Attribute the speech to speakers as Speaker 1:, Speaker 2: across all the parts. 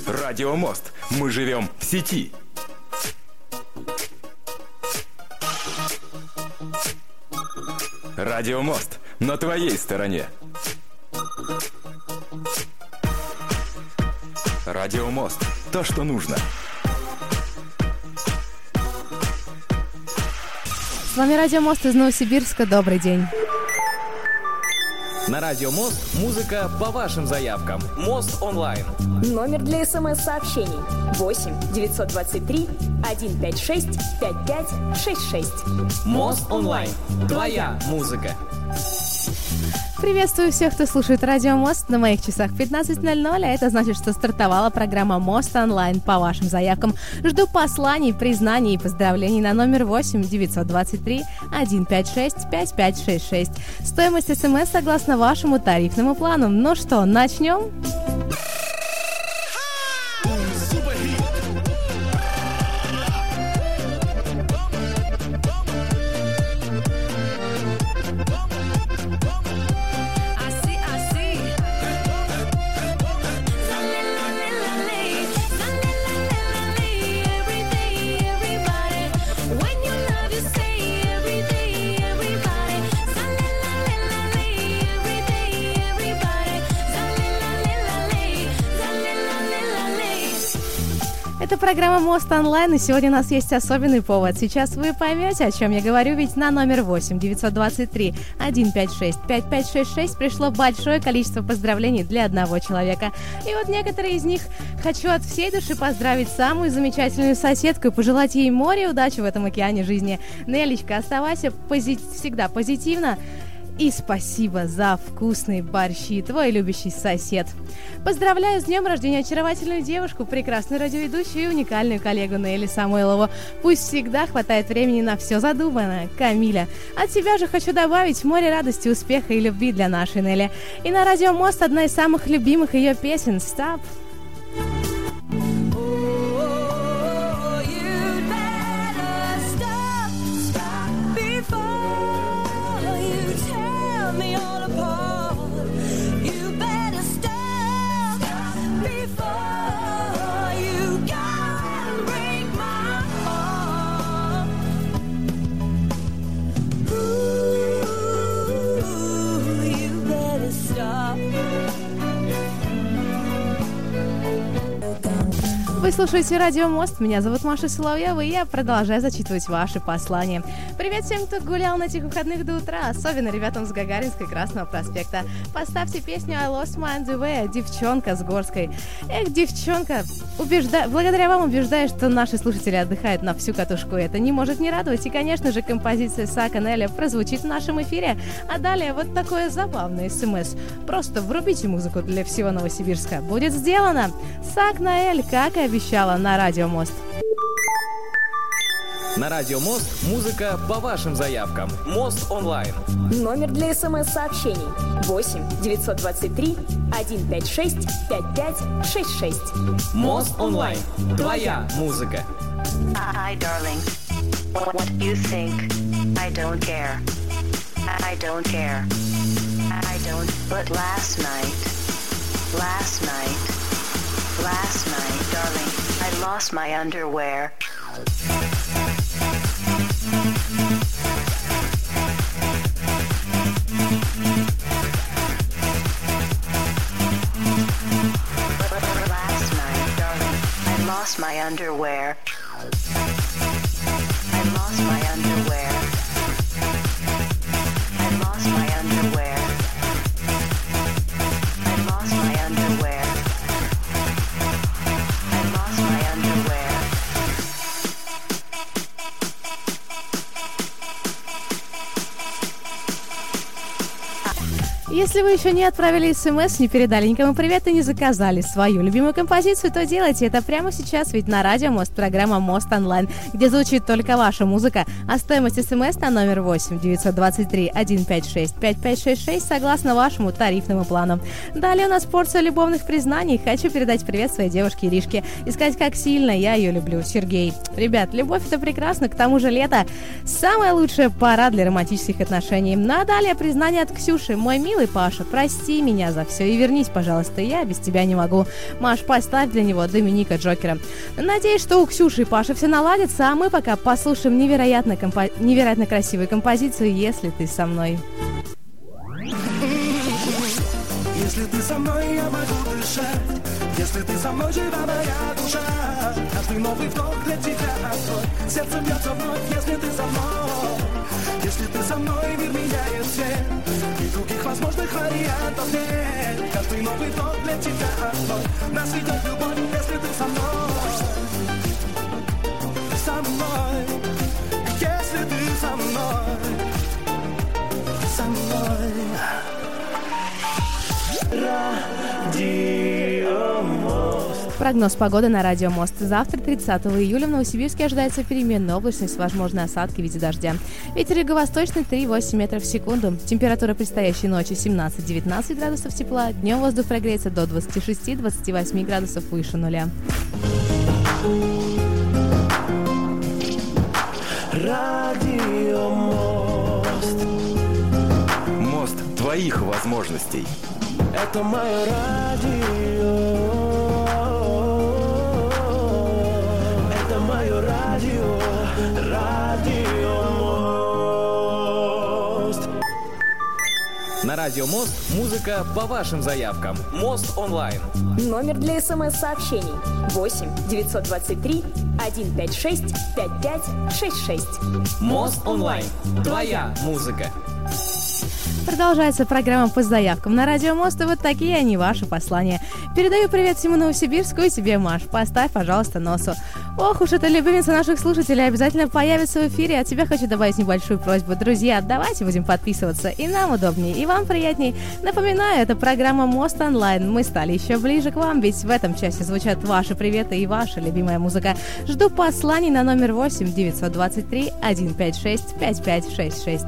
Speaker 1: Радио Мост. Мы живем в сети. Радио Мост. На твоей стороне. Радио Мост. То, что нужно.
Speaker 2: С вами Радио Мост из Новосибирска. Добрый день.
Speaker 3: На Радио Мост музыка по вашим заявкам. Мост онлайн.
Speaker 4: Номер для СМС-сообщений 8 923 156 5566.
Speaker 3: Мост онлайн. Твоя музыка.
Speaker 2: Приветствую всех, кто слушает Радио Мост. На моих часах 15:00, а это значит, что стартовала программа Мост онлайн по вашим заявкам. Жду посланий, признаний и поздравлений на номер 8 923 156 5566. Стоимость СМС согласно вашему тарифному плану. Ну что, начнем? Это программа Мост онлайн, и сегодня у нас есть особенный повод. Сейчас вы поймете, о чем я говорю, ведь на номер 8 923 156 5566 пришло большое количество поздравлений для одного человека. И вот некоторые из них хочу от всей души поздравить самую замечательную соседку и пожелать ей море удачи в этом океане жизни. Нелечка, оставайся всегда позитивно. И спасибо за вкусные борщи, твой любящий сосед. Поздравляю с днем рождения очаровательную девушку, прекрасную радиоведущую и уникальную коллегу Нелли Самойлову. Пусть всегда хватает времени на все задуманное. Камиля. От себя же хочу добавить море радости, успеха и любви для нашей Нелли. И на Радио Мост одна из самых любимых ее песен «Stop». Вы слушаете Радио Мост, меня зовут Маша Соловьева, и я продолжаю зачитывать ваши послания. Привет всем, кто гулял на этих выходных до утра, особенно ребятам с Гагаринской Красного проспекта. Поставьте песню «I Lost My Underwear», девчонка с Горской. Эх, девчонка, благодаря вам убеждаю, что наши слушатели отдыхают на всю катушку, и это не может не радовать. И, конечно же, композиция Сака Неля прозвучит в нашем эфире. А далее вот такое забавное СМС. Просто врубите музыку для всего Новосибирска. Будет сделано. Сак Наэль, как и обещала, на Радио Мост.
Speaker 3: На Радио Мост музыка по вашим заявкам. Мост онлайн.
Speaker 4: Номер для СМС-сообщений 8 923 156 5566.
Speaker 3: Мост онлайн. Твоя музыка.
Speaker 5: Hi, darling. What you think? I don't care. I don't care. I don't. But last night, darling, I lost my underwear. Last night, darling, I lost my underwear. I lost my underwear. I lost my underwear. I lost my underwear. I lost my underwear.
Speaker 2: Если вы еще не отправили смс, не передали никому привет и не заказали свою любимую композицию, то делайте это прямо сейчас, ведь на Радио Мост программа Мост онлайн, где звучит только ваша музыка, а стоимость смс на номер 8 923 156 5566 согласно вашему тарифному плану. Далее у нас порция любовных признаний. Хочу передать привет своей девушке Иришке и сказать, как сильно я ее люблю. Сергей. Ребят, любовь — это прекрасно, к тому же лето — самая лучшая пора для романтических отношений. Ну а далее признание от Ксюши. Мой милый, Паша, прости меня за все и вернись, пожалуйста, я без тебя не могу. Маш, поставь для него Доминика Джокера. Надеюсь, что у Ксюши и Паши все наладится, а мы пока послушаем невероятно красивую композицию «Если ты со мной».
Speaker 6: Если ты со мной, я могу дышать. Если ты со мной, жива моя душа. Каждый новый вдох для тебя открой. Сердце бьется вновь, если ты со мной. Если ты со мной, мир меняет свет. И других возможных вариантов нет. Каждый новый вдох для тебя открой. Нас ведет любовь, если ты со мной. Со мной. Если ты со мной. Со мной.
Speaker 2: Прогноз погоды на Радио Мост. Завтра, 30 июля, в Новосибирске ожидается переменная облачность, возможны осадки в виде дождя. Ветер юго-восточный 3,8 метров в секунду. Температура предстоящей ночи 17-19 градусов тепла. Днем воздух прогреется до 26-28 градусов выше нуля.
Speaker 6: Радио Мост.
Speaker 1: Мост твоих возможностей.
Speaker 6: Это мое радио. Это мое радио. Радио Мост.
Speaker 3: На Радио Мост музыка по вашим заявкам. Мост онлайн.
Speaker 4: Номер для СМС-сообщений 8 923 156 5566.
Speaker 3: Мост онлайн. Твоя музыка.
Speaker 2: Продолжается программа по заявкам на Радио Мост, и вот такие они, ваши послания. Передаю привет всему Новосибирску и тебе, Маш. Поставь, пожалуйста, носу. Ох уж эта любимица наших слушателей обязательно появится в эфире. От тебя хочу добавить небольшую просьбу. Друзья, давайте будем подписываться. И нам удобнее, и вам приятней. Напоминаю, это программа Мост онлайн. Мы стали еще ближе к вам, ведь в этом часе звучат ваши приветы и ваша любимая музыка. Жду посланий на номер 8 923 156 5566.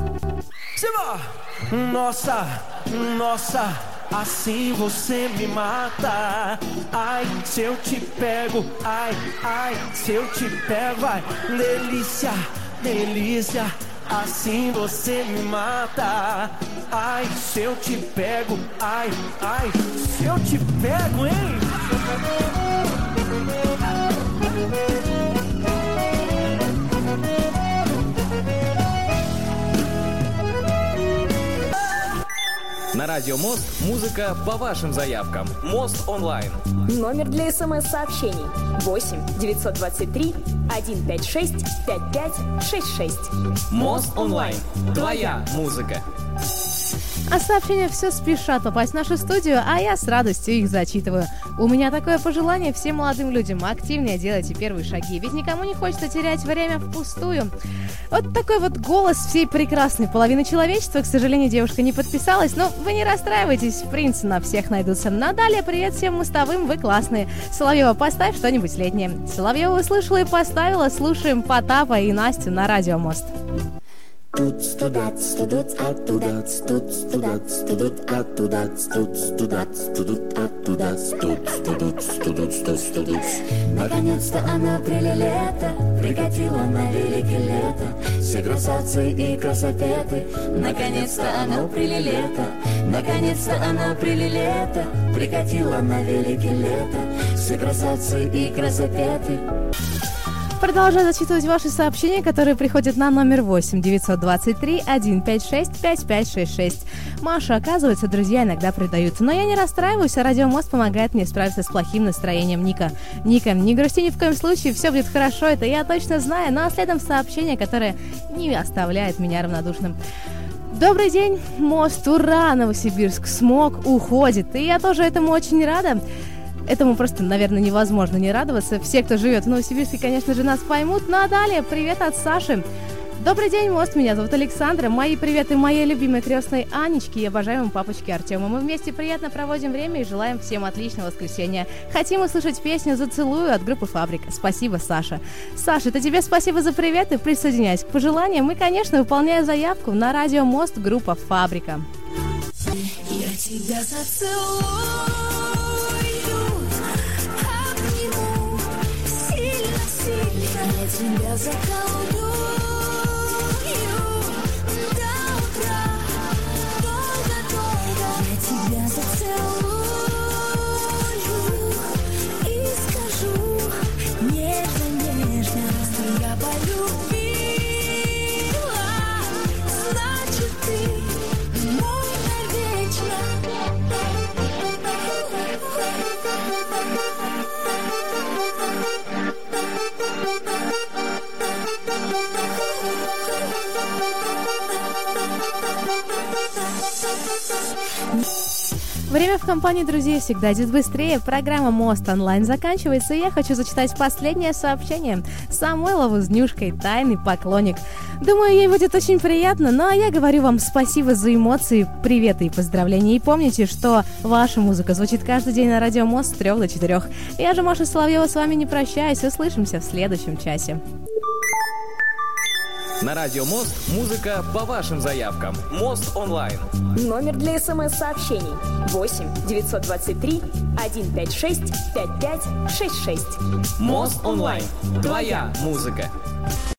Speaker 6: Nossa, nossa, assim você me mata. Ai, se eu te pego, ai, ai, se eu te pego, ai, delícia, delícia, assim você me mata. Ai, se eu te pego, ai, ai, se eu te pego, hein?
Speaker 3: На Радио Мост музыка по вашим заявкам. Мост онлайн.
Speaker 4: Номер для СМС-сообщений 8 923 156 5566.
Speaker 3: Мост онлайн. Твоя музыка.
Speaker 2: А сообщения все спешат попасть в нашу студию, а я с радостью их зачитываю. У меня такое пожелание всем молодым людям: активнее делайте первые шаги, ведь никому не хочется терять время впустую. Вот такой вот голос всей прекрасной половины человечества. К сожалению, девушка не подписалась, но вы не расстраивайтесь, принцы на всех найдутся. Ну а далее привет всем мостовым, вы классные. Соловьева, поставь что-нибудь летнее. Соловьева услышала и поставила, слушаем Потапа и Настю на Радио Мост.
Speaker 7: Тут студат, студут, оттуда, студ, студат, студут, оттуда, студ, студат, студут, оттуда, студ, студут, студут, студ, студут. Наконец-то оно прилето, прикатило на великое лето. Все красавцы и красопеты. Наконец-то оно прилето, наконец-то оно прилето, прикатило на великое лето. Все красавцы и красопеты.
Speaker 2: Продолжаю зачитывать ваши сообщения, которые приходят на номер 8 923 156 5566. Маша, оказывается, друзья иногда предают. Но я не расстраиваюсь, а Радио Мост помогает мне справиться с плохим настроением. Ника, не грусти ни в коем случае, все будет хорошо, это я точно знаю. Ну а следом сообщение, которое не оставляет меня равнодушным. Добрый день, Мост, ура, Новосибирск, смог уходит. И я тоже этому очень рада. Этому просто, наверное, невозможно не радоваться. Все, кто живет в Новосибирске, конечно же, нас поймут. Ну а далее привет от Саши. Добрый день, Мост, меня зовут Александра. Мои приветы моей любимой крестной Анечке и обожаемому папочке Артему. Мы вместе приятно проводим время и желаем всем отличного воскресенья. Хотим услышать песню «Зацелую» от группы «Фабрика». Спасибо, Саша. Саша, это тебе спасибо за приветы. Присоединяйся к пожеланиям. И, конечно, выполняю заявку на Радио Мост, группа «Фабрика».
Speaker 8: Я тебя зацелую. Я тебя заколдую до утра, долго-долго.
Speaker 2: Время в компании друзей всегда идет быстрее. Программа «Мост онлайн» заканчивается, и я хочу зачитать последнее сообщение. Самойлову с Нюшкой, тайный поклонник. Думаю, ей будет очень приятно. Ну а я говорю вам спасибо за эмоции, приветы и поздравления. И помните, что ваша музыка звучит каждый день на радио «Мост» с 3 до 4. Я же, Маша Соловьева, с вами не прощаюсь. Услышимся в следующем часе.
Speaker 3: На радио Мост музыка по вашим заявкам. Мост онлайн.
Speaker 4: Номер для СМС-сообщений 8 923 156 5566.
Speaker 3: Мост онлайн. Твоя музыка.